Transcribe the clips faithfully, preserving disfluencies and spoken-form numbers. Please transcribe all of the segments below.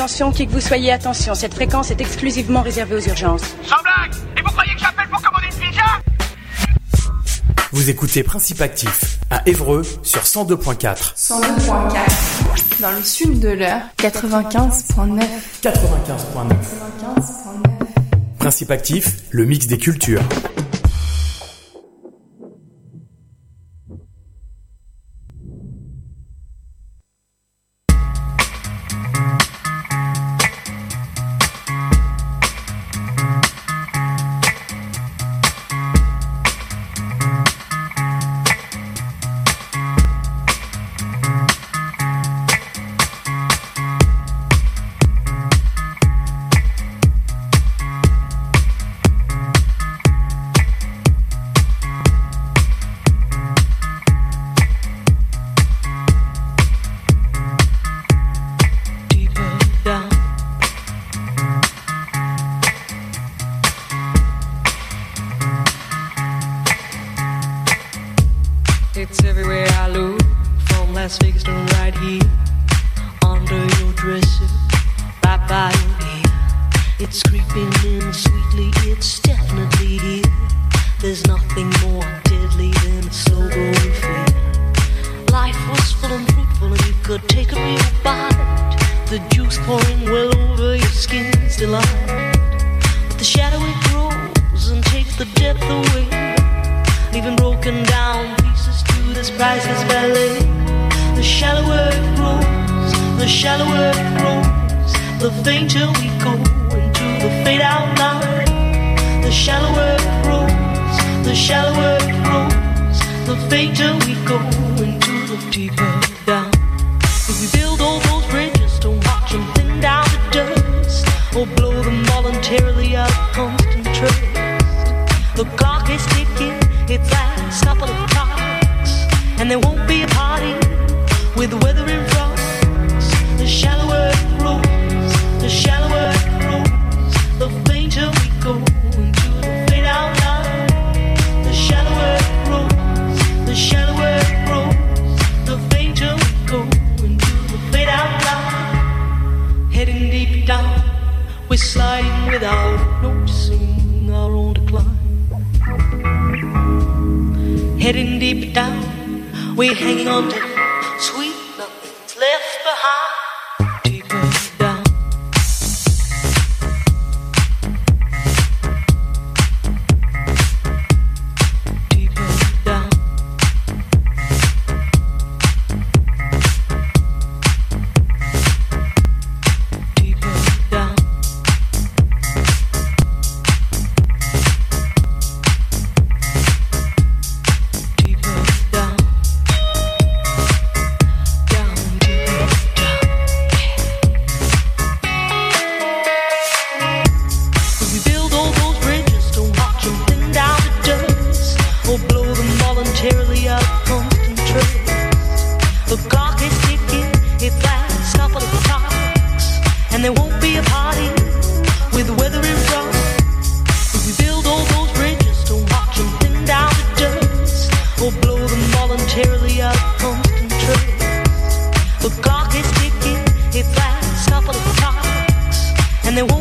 Attention, qui que vous soyez, attention, cette fréquence est exclusivement réservée aux urgences. Sans blague! Et vous croyez que j'appelle pour commander une pizza? Vous écoutez Principe Actif à Évreux sur cent deux point quatre. cent deux point quatre. Dans le sud de l'heure, quatre-vingt-quinze point neuf. quatre-vingt-quinze point neuf. quatre-vingt-quinze point neuf. Principe Actif, le mix des cultures.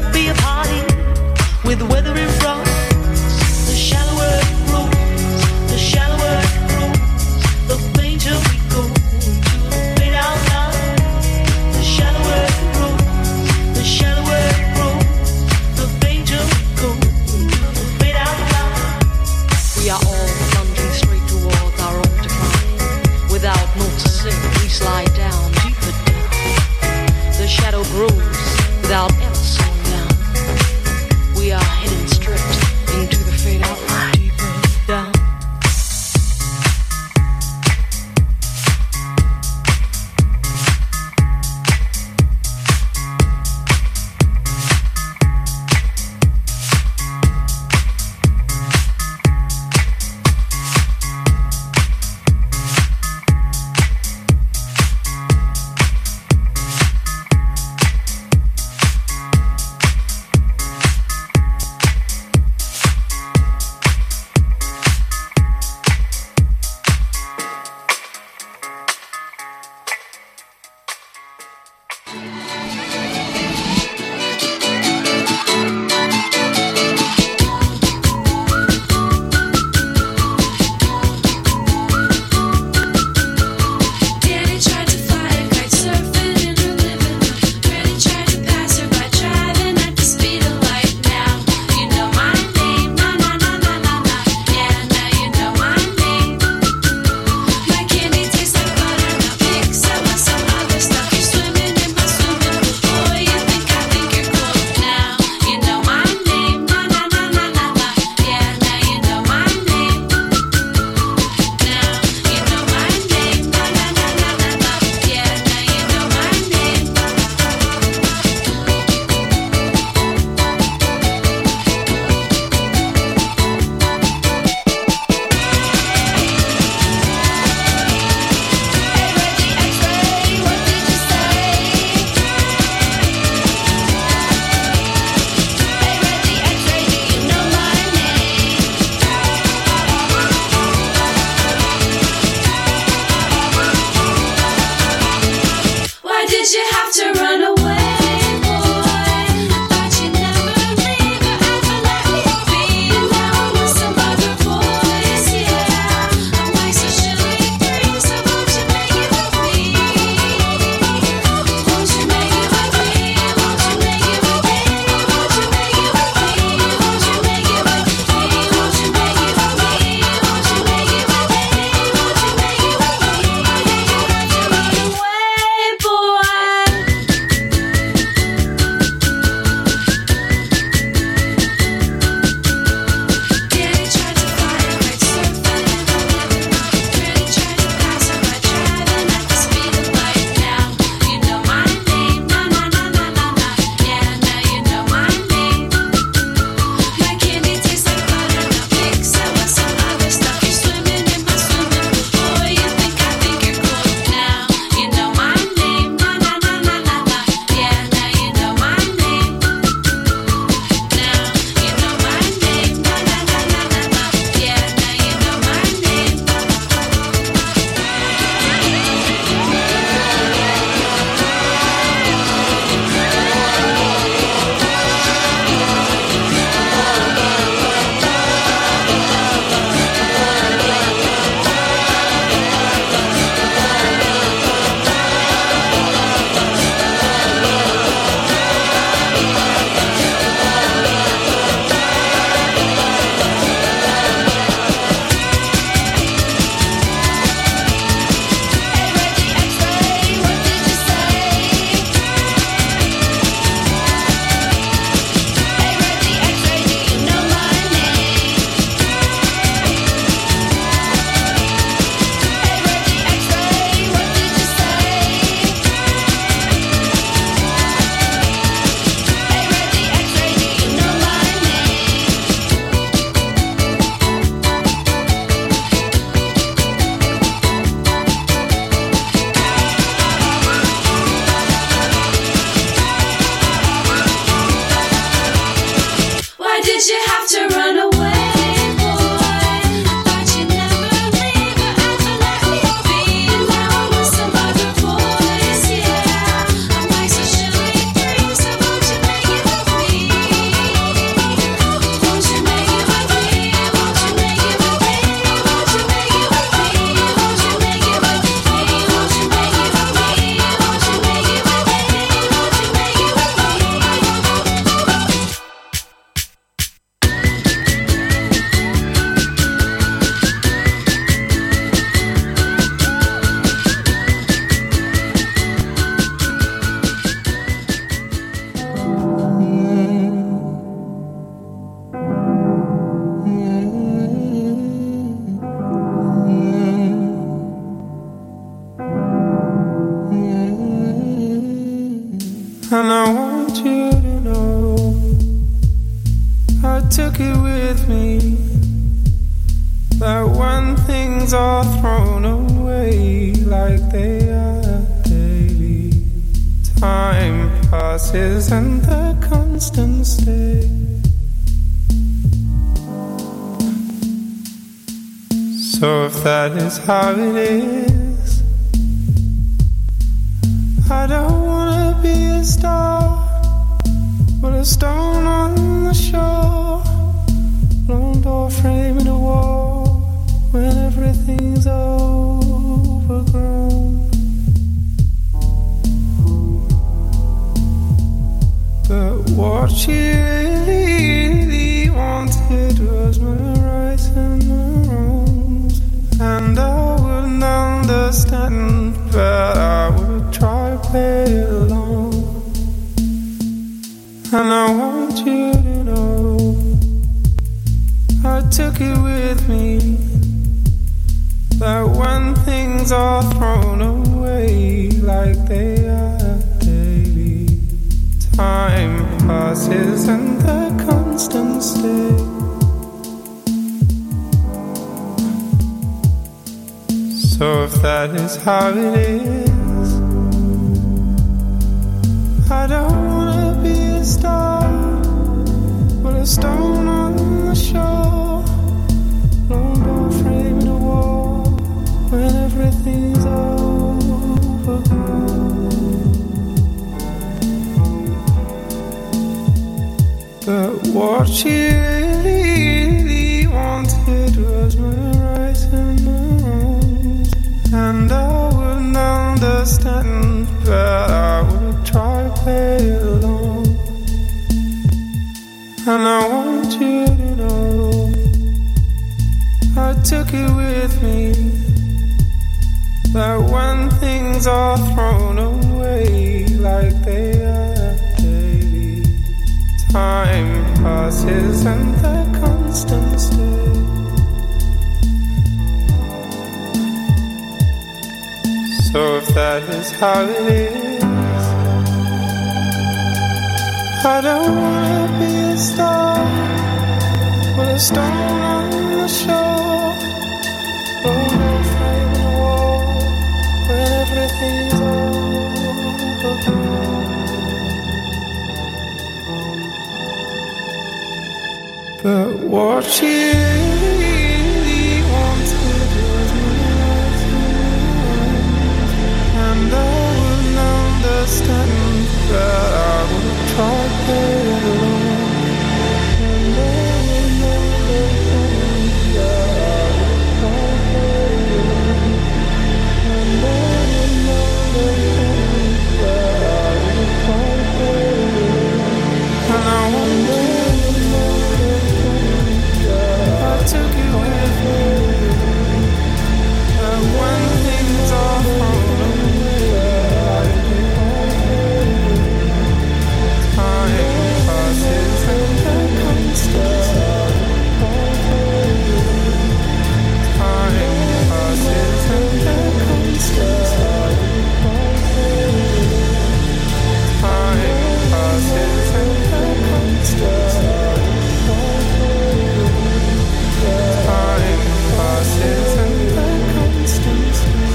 With weather in front, the shallower it grows, the things are thrown away like they are daily. Time passes and the constant stay. So if that is how it is, I don't wanna be a star, but a stone on the shore, lone door framing a wall when everything's overgrown. But what she really, really wanted was my rights and my wrongs, and I wouldn't understand, but I would try to play along. And I want you to know I took it with me, that when things are thrown away like they are daily, time passes and the constant stay. So if that is how it is, I don't wanna be a star, but a stone on the shore, lone door framing a wall when everything's overgrown. But what she really, really wanted was my rights and my wrongs, and I wouldn't understand, but I would try to play along. And I want you to know I took it with me, that when things are thrown away like they are daily, time passes and the constant stay. So if that is how it is, I don't wanna be a star, but a stone on the shore, oh no frame in a wall when everything's overgrown. But what she really wanted was my rights and I wouldn't understand, but I would try to play it along. And I wouldn't understand, but I would try to play it along. And I wouldn't understand, but I would try to play it along. And I wouldn't understand, but I took it with me, and when things are thrown away, time passes and the constant time passes and the constant time passes and the constant time passes and the constant.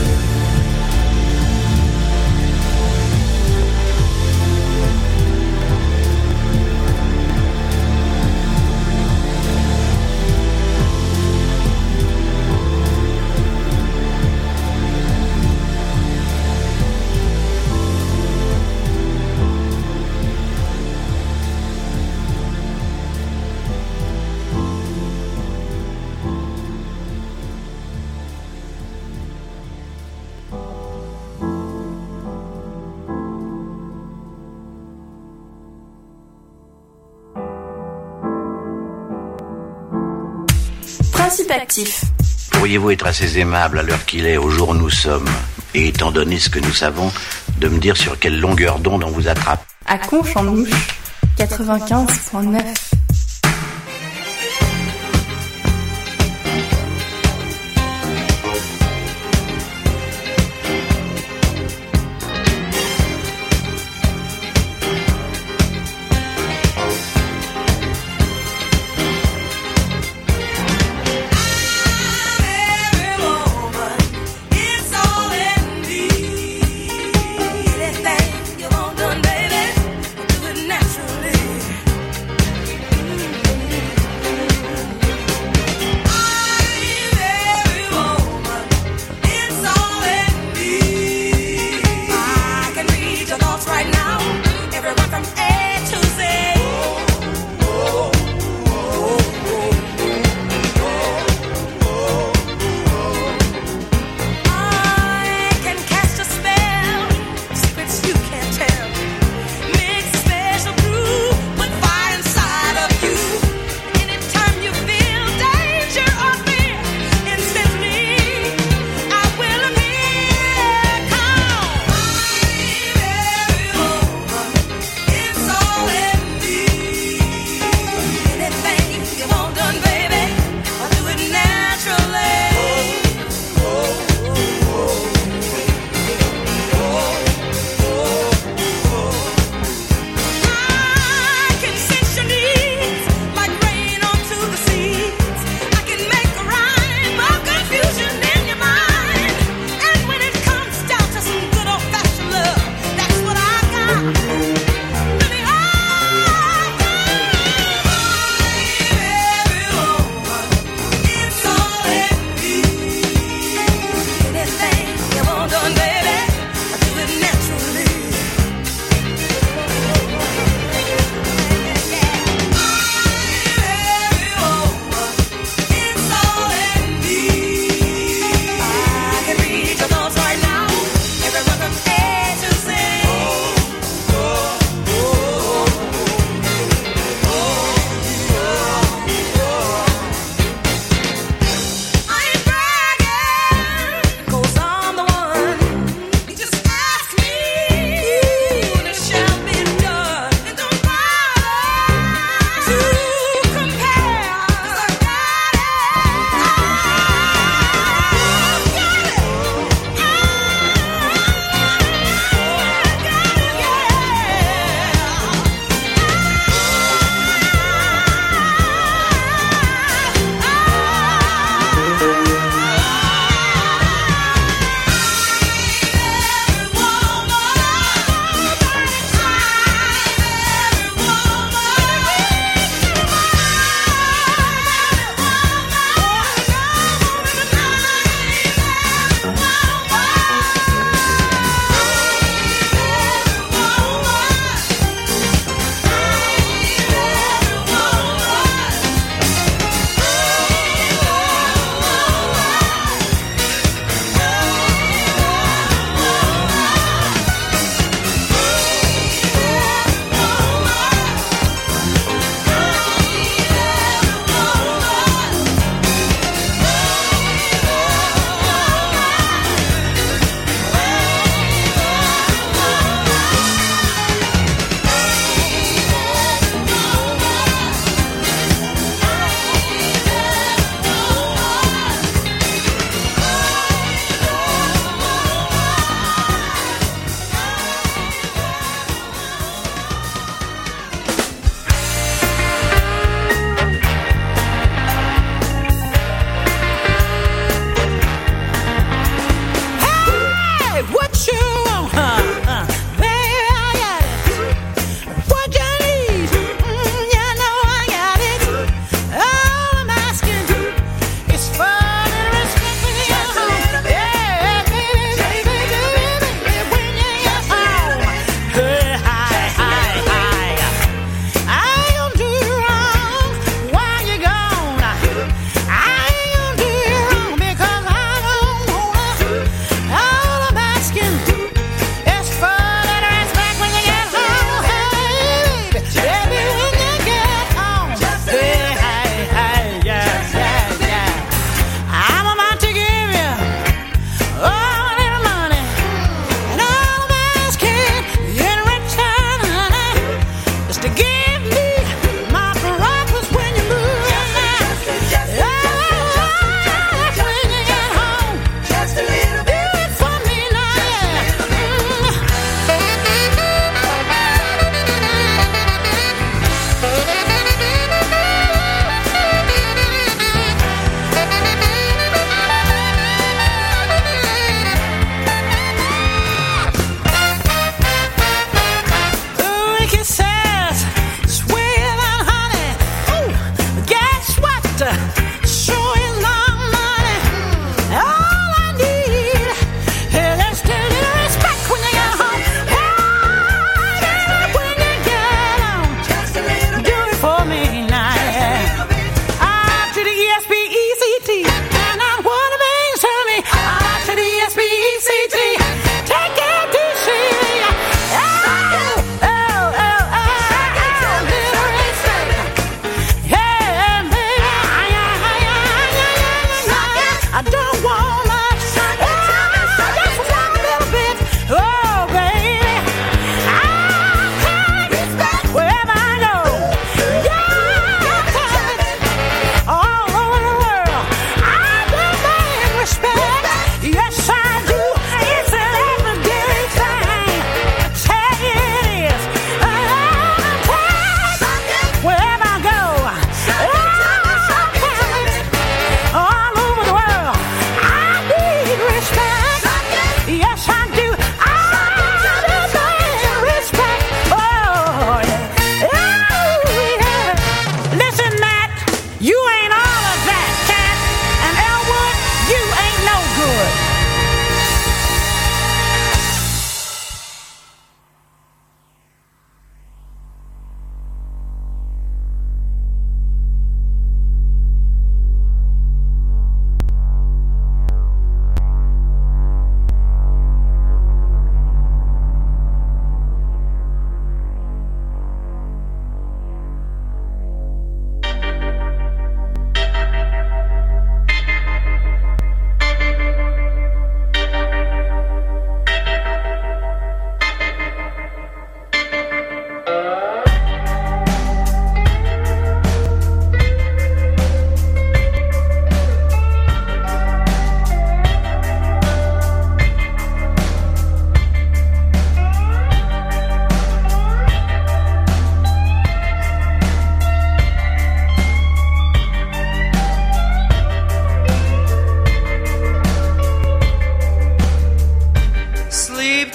Principe actif. Pourriez-vous être assez aimable à l'heure qu'il est, au jour où nous sommes, et étant donné ce que nous savons, de me dire sur quelle longueur d'onde on vous attrape? À Conches en Ouche, quatre-vingt-quinze virgule neuf. Everyone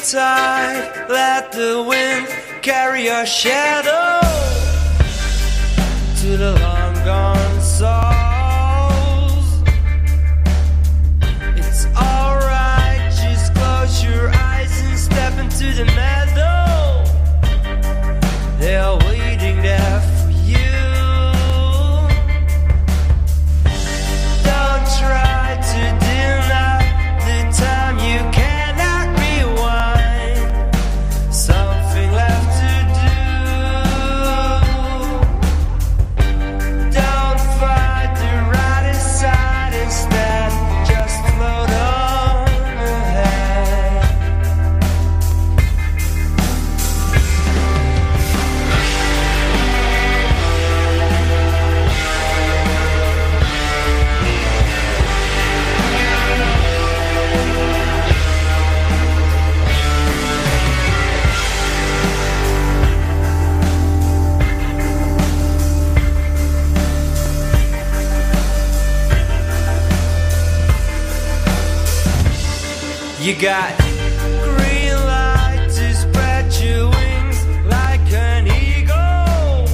tide, let the wind carry your shadow to the long gone souls. It's alright, just close your eyes and step into the meadow. They're waiting there for you. Don't try to deny the time you cannot rewind. Something left to do. Don't fight the right side, instead just float on ahead. You got green light to spread your wings like an eagle.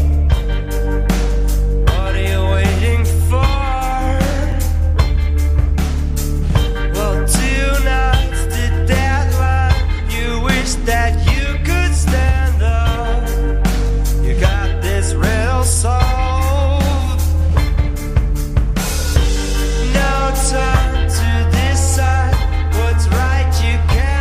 What are you waiting for? Well, tonight's the deadline. You wish that you could stand up. You got this riddle solved. No time to decide what's right, you can't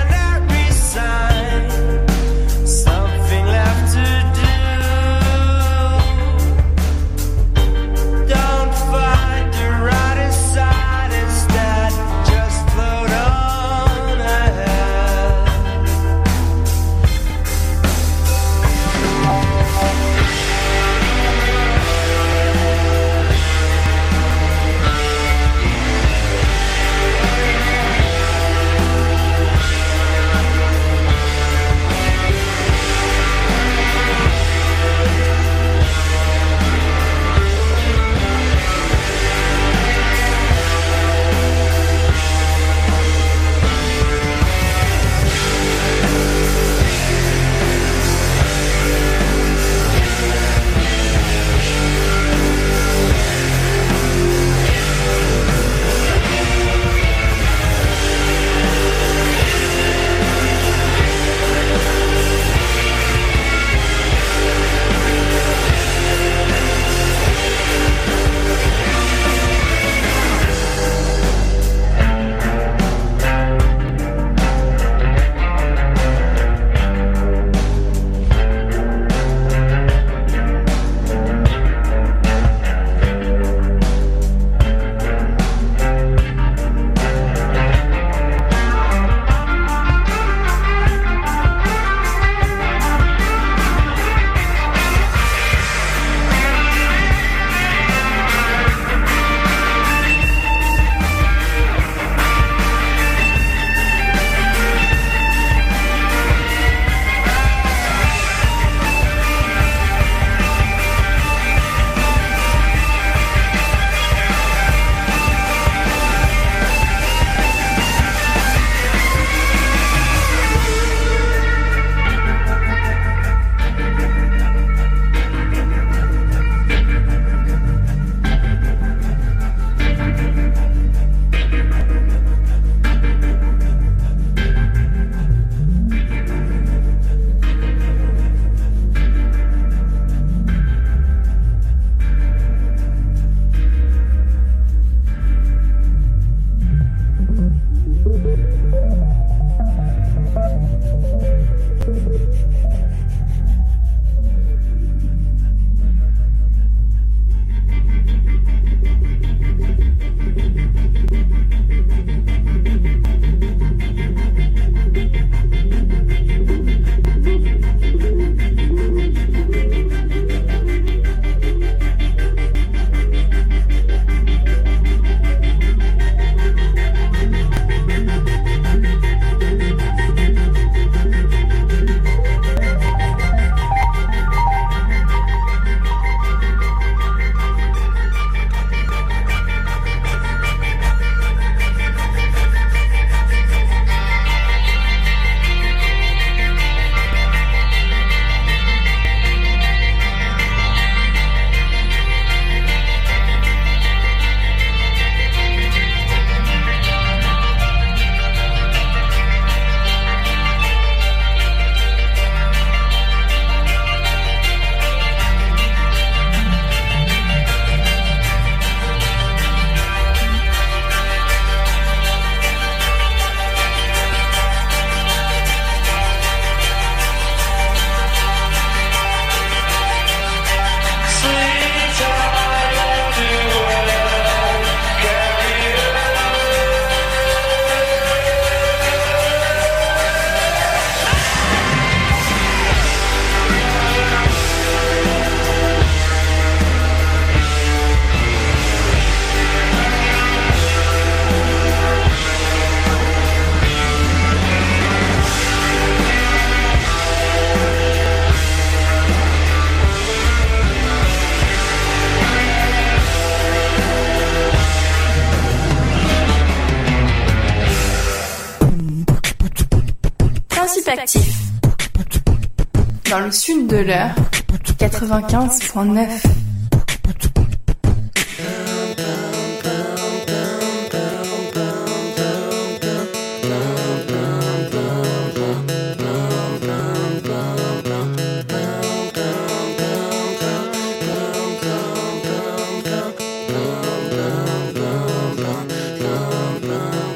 Actif. Dans le sud de l'heure, quatre-vingt-quinze point neuf.